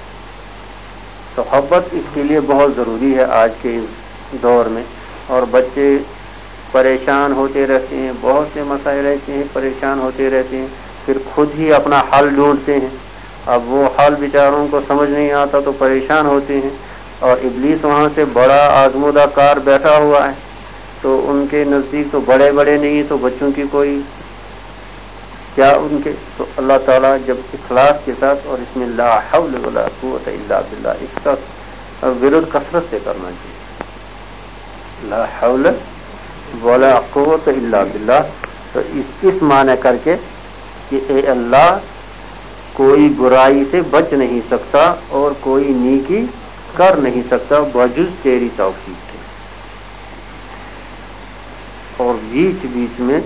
صحبت اس کے لیے بہت ضروری ہے آج کے اس دور میں، اور بچے پریشان ہوتے رہتے ہیں، بہت سے مسائل ایسے ہیں پریشان ہوتے رہتے ہیں، پھر خود ہی اپنا حل ڈھونڈتے ہیں۔ اب وہ حل بیچاروں کو سمجھ نہیں آتا تو پریشان ہوتے ہیں، اور ابلیس وہاں سے بڑا آزمودہ کار بیٹھا ہوا ہے، تو ان کے نزدیک تو بڑے بڑے نہیں، تو بچوں کی کوئی کیا ان کے، تو اللہ تعالیٰ جب اخلاص کے ساتھ اور اس میں لا حول ولا قوت الا باللہ، اس کا ورد کثرت سے کرنا چاہیے، لا حول ولا قوت الا باللہ، تو اس اس معنی کر کے کہ اے اللہ کوئی برائی سے بچ نہیں سکتا اور کوئی نیکی کر نہیں سکتا بجز تیری توفیق کے، اور بیچ بیچ میں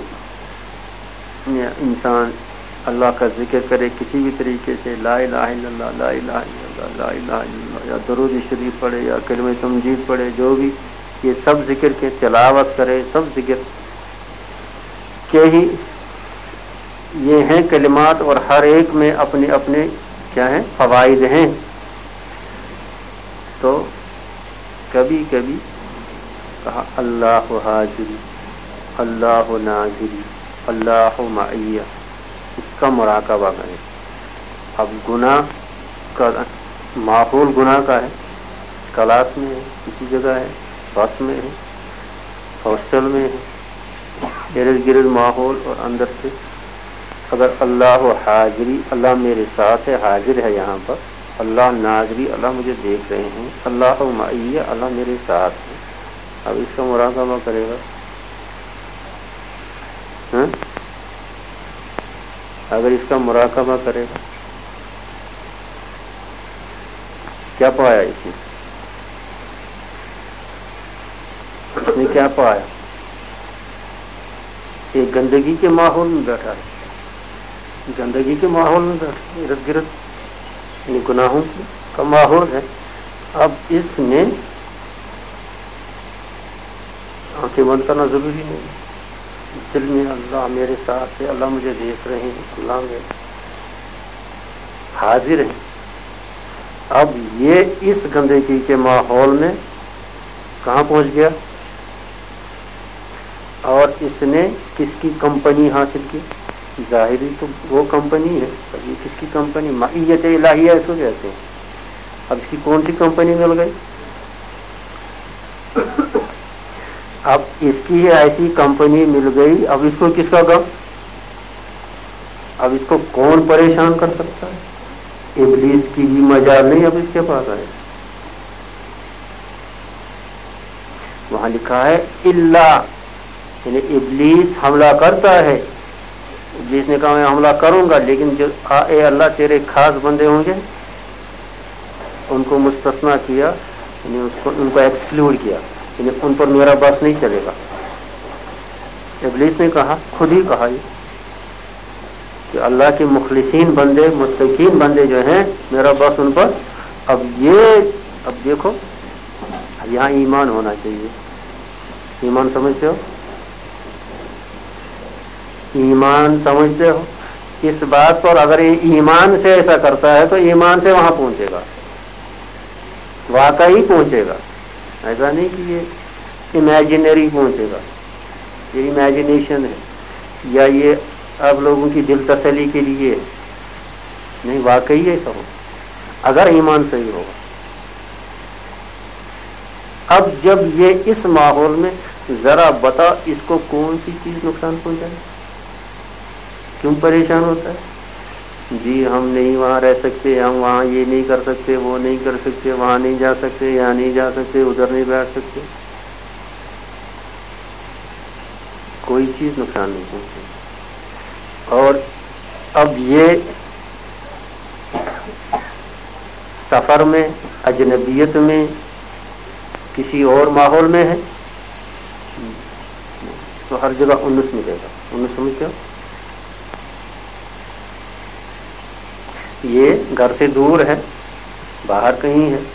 انسان اللہ کا ذکر کرے کسی بھی طریقے سے، لا الہ الا اللہ، لا الہ الا اللہ، لا الہ الا اللہ، یا درود شریف پڑھے یا کلمہ تمجید پڑھے، جو بھی یہ سب ذکر کے تلاوت کرے، سب ذکر کے ہی یہ ہیں کلمات، اور ہر ایک میں اپنے اپنے کیا ہیں فوائد ہیں۔ تو کبھی کبھی کہا اللہ حاضری، اللہ ناظری، اللہ معیہ، اس کا مراقبہ کریں۔ اب گناہ کا ماحول گناہ کا ہے، کلاس میں ہے، کسی جگہ ہے، بس میں ہے، ہاسٹل میں ہے، ارد گرد ماحول، اور اندر سے اگر اللہ حاضری، اللہ میرے ساتھ ہے، حاضر ہے یہاں پر، اللہ ناظری، اللہ مجھے دیکھ رہے ہیں، اللہ معیہ، اللہ میرے ساتھ ہے، اب اس کا مراقبہ کرے گا۔ ہاں؟ اگر اس کا مراقبہ کرے گا، کیا پایا اس نے؟ اس نے کیا پایا؟ ایک گندگی کے ماحول میں بیٹھا ہے، گندگی کے ماحول میں بیٹھا ہے، ارد گرد یعنی گناہوں کا ماحول ہے۔ اب اس نے آنکھیں بند کرنا ضروری نہیں، دل میں اللہ میرے ساتھ ہے، اللہ مجھے دیکھ رہے ہیں، اللہ میرے حاضر ہیں۔ اب یہ اس گندگی کے ماحول میں کہاں پہنچ گیا، اور اس نے کس کی کمپنی حاصل کی؟ ظاہری تو وہ کمپنی ہے، یہ کس کی کمپنی؟ معیت الہیہ اس کو کہتے ہیں۔ اب اس کی کون سی کمپنی مل گئی؟ اب اس کی ایسی کمپنی مل گئی، اب اس کو کس کا غم؟ اب اس کو کون پریشان کر سکتا ہے؟ ابلیس کی بھی مجال نہیں اب اس کے پاس آئے۔ وہاں لکھا ہے اللہ، یعنی ابلیس حملہ کرتا ہے۔ ابلیس نے کہا میں حملہ کروں گا، لیکن جو اے اللہ تیرے خاص بندے ہوں گے ان کو مستثنا کیا، یعنی اس کو ان کو ایکسکلوڈ کیا، یعنی ان پر میرا بس نہیں چلے گا۔ ابلیس نے کہا، خود ہی کہا یہ کہ اللہ کے مخلصین بندے، متقین بندے جو ہیں میرا بس ان پر۔ اب یہ اب دیکھو، اب یہاں ایمان ہونا چاہیے۔ ایمان سمجھتے ہو؟ ایمان سمجھتے ہو؟ اس بات پر اگر یہ ایمان سے ایسا کرتا ہے تو ایمان سے وہاں پہنچے گا، واقعی پہنچے گا، ایسا نہیں کہ یہ امیجنری پہنچے گا، یہ امیجنیشن ہے یا یہ آپ لوگوں کی دل تسلی کے لیے نہیں، واقعی ایسا ہو اگر ایمان صحیح ہوگا۔ اب جب یہ اس ماحول میں، ذرا بتا اس کو کون سی چیز نقصان پہنچائے؟ کیوں پریشان ہوتا ہے؟ جی ہم نہیں وہاں رہ سکتے، ہم وہاں یہ نہیں کر سکتے، وہ نہیں کر سکتے، وہاں نہیں جا سکتے، یہاں نہیں جا سکتے، ادھر نہیں بیٹھ سکتے۔ کوئی چیز نقصان نہیں پہنچے۔ اور اب یہ سفر میں، اجنبیت میں، کسی اور ماحول میں ہے، اس کو ہر جگہ انس ملے گا۔ انس سمجھتے ہو؟ یہ گھر سے دور ہے، باہر کہیں ہے،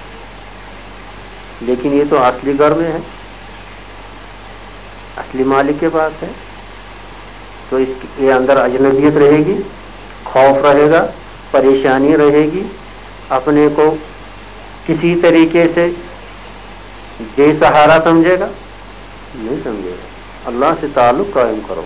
لیکن یہ تو اصلی گھر میں ہے، اصلی مالک کے پاس ہے، تو اس کے اندر اجنبیت رہے گی، خوف رہے گا، پریشانی رہے گی، اپنے کو کسی طریقے سے بے سہارا سمجھے گا؟ نہیں سمجھے گا۔ اللہ سے تعلق قائم کرو،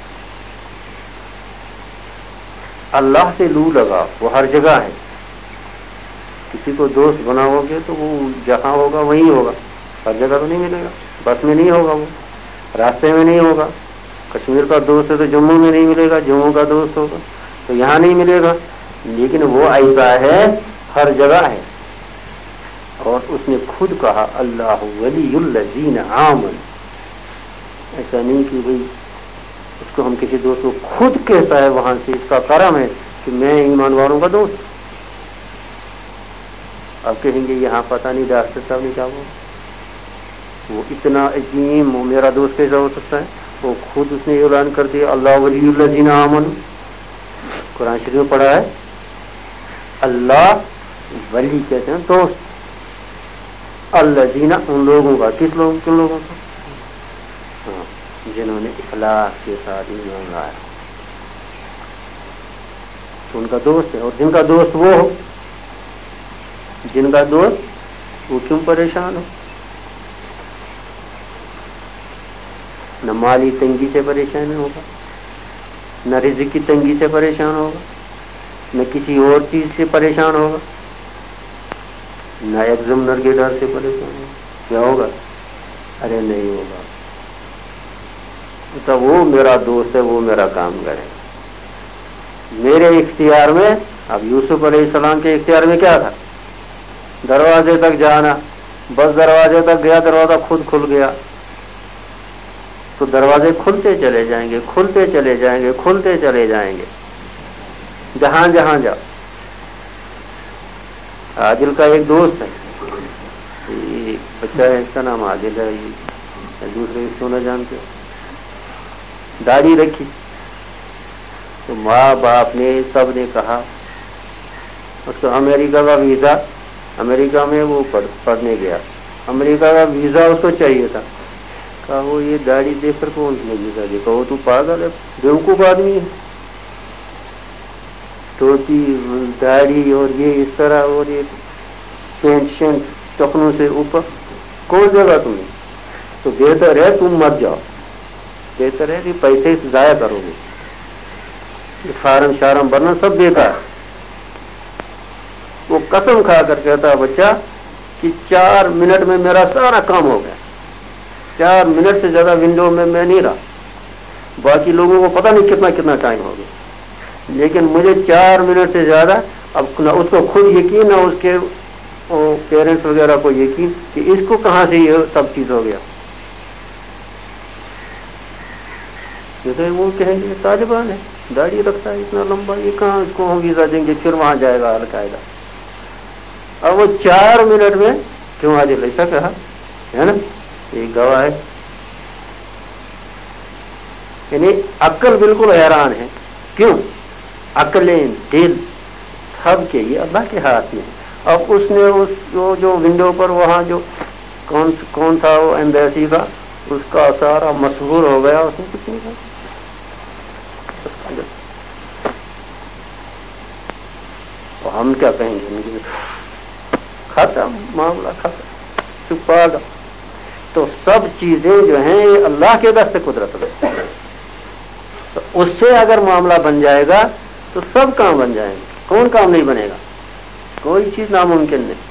اللہ سے لو لگا، وہ ہر جگہ ہے۔ کسی کو دوست بناؤ گے تو وہ جہاں ہوگا وہیں ہوگا، ہر جگہ تو نہیں ملے گا، بس میں نہیں ہوگا، وہ راستے میں نہیں ہوگا۔ کشمیر کا دوست ہے تو جموں میں نہیں ملے گا، جموں کا دوست ہوگا تو یہاں نہیں ملے گا، لیکن وہ ایسا ہے ہر جگہ ہے۔ اور اس نے خود کہا اللہ ولی الذین آمنوا، ایسا نہیں کہ بھئی اس کو ہم کسی دوست کو، خود کہتا ہے وہاں سے، اس کا کرم ہے کہ میں ایمان والوں کا دوست۔ اب کہیں گے یہاں پتہ نہیں ڈاکٹر صاحب نے کیا بولا، وہ اتنا عظیم، وہ میرا دوست کیسا ہو سکتا ہے؟ وہ خود اس نے اعلان کر دیا اللہ ولی الذین آمنوا، قرآن شریف میں پڑھا ہے اللہ ولی کہتے ہیں دوست، الذین ان لوگوں کا، کس لوگوں کن لوگوں کا؟ ہاں، جنہوں نے اخلاص کے ساتھ ایمان لایا تو ان کا دوست ہے۔ اور جن کا دوست وہ ہو، جن کا دوست وہ کیوں پریشان ہو؟ نہ مالی تنگی سے پریشان ہوگا، نہ رزق کی تنگی سے پریشان ہوگا، نہ کسی اور چیز سے پریشان ہوگا، نہ ایگزامنر کے ڈر سے پریشان ہوگا۔ کیا ہوگا؟ ارے نہیں ہوگا، تو وہ میرا دوست ہے، وہ میرا کام کرے میرے اختیار میں۔ اب یوسف علیہ السلام کے اختیار میں کیا تھا؟ دروازے تک جانا، بس دروازے تک گیا، دروازہ خود کھل گیا، تو دروازے کھلتے چلے جائیں گے، کھلتے چلے جائیں گے، کھلتے چلے جائیں گے، جہاں جہاں جاؤ۔ عادل کا ایک دوست ہے، یہ بچہ ہے، اس کا نام عادل ہے، یہ دوسرے اس کو نہ جانتے، داڑھی رکھی، تو ماں باپ نے سب نے کہا اس کو امریکہ کا ویزا، امریکہ میں وہ پڑھ, پڑھنے گیا، امریکہ کا ویزا اس کو چاہیے تھا، کہا وہ یہ داڑھی دیکھ کر کون سی دیکھا وہ تو پاگل ہے بیوقوف آدمی ہے ٹوپی داڑھی اور یہ اس طرح اور یہ پینٹ شینٹ ٹخنوں سے اوپر کون دے گا تمہیں تو بہتر ہے تم مت جاؤ بہتر ہے کہ پیسے ضائع کرو گے فارم شارم بھرنا سب بیکار وہ قسم کھا کر کہتا بچہ کہ چار منٹ میں میرا سارا کام ہو گیا چار منٹ سے زیادہ ونڈو میں میں نہیں رہا باقی لوگوں کو پتہ نہیں کتنا کتنا ٹائم ہو گیا لیکن مجھے چار منٹ سے زیادہ اب نہ اس کو خود یقین نہ اس کے پیرنٹس وغیرہ کو یقین کہ اس کو کہاں سے یہ سب چیز ہو گیا وہ کہیں گے طالبان ہے داڑھی رکھتا ہے اتنا لمبا یہ کہاں اس کو ہم ویزا دیں گے پھر وہاں جائے گا القاعدہ اب وہ چار منٹ میں کیوں آج ایسا کہا ہے نا ایک گواہ ہے یعنی عقل بالکل حیران ہے کیوں عقلیں دل سب کے یہ اللہ کے ہاتھ میں اب اس نے اس جو جو ونڈو پر وہاں جو کون کون تھا وہ ایمبیسی کا اس کا سارا مسحور ہو گیا اس نے کچھ نہیں کہا ہم کیا کہیں گے ختم معاملہ ختم چھپا گا تو سب چیزیں جو ہیں یہ اللہ کے دست قدرت میں تو اس سے اگر معاملہ بن جائے گا تو سب کام بن جائیں گے کون کام نہیں بنے گا کوئی چیز ناممکن نہیں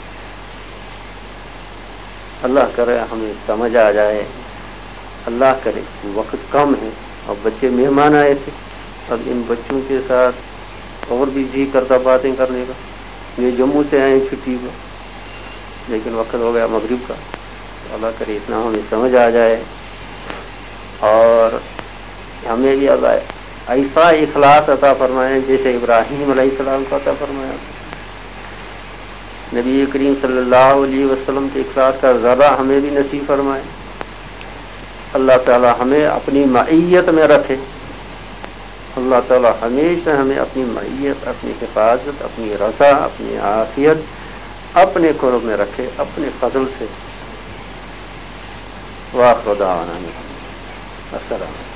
اللہ کرے ہمیں سمجھ آ جائے اللہ کرے وقت کم ہے اور بچے مہمان آئے تھے اب ان بچوں کے ساتھ اور بھی جی کرتا باتیں کرنے کا یہ جموں سے آئے چھٹی کو لیکن وقت ہو گیا مغرب کا اللہ کرے اتنا ہمیں سمجھ آ جائے اور ہمیں بھی اللہ ایسا اخلاص عطا فرمائے جیسے ابراہیم علیہ السلام کو عطا فرمایا نبی کریم صلی اللہ علیہ وسلم کے اخلاص کا ذرہ ہمیں بھی نصیب فرمائے اللہ تعالی ہمیں اپنی معیت میں رکھے اللہ تعالی ہمیشہ ہمیں اپنی معیت اپنی حفاظت اپنی رضا اپنی عافیت اپنے قرب میں رکھے اپنے فضل سے واخر دعوانا السلام